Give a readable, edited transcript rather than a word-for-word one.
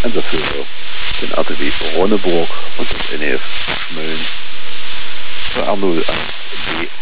also für den RTW Ronneburg und das NEF Schmölln für R01B